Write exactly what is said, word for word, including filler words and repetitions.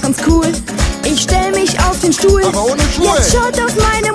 machen's cool. Ich stell mich auf den Stuhl. Aber ohne Schuhe. Jetzt schaut auf meine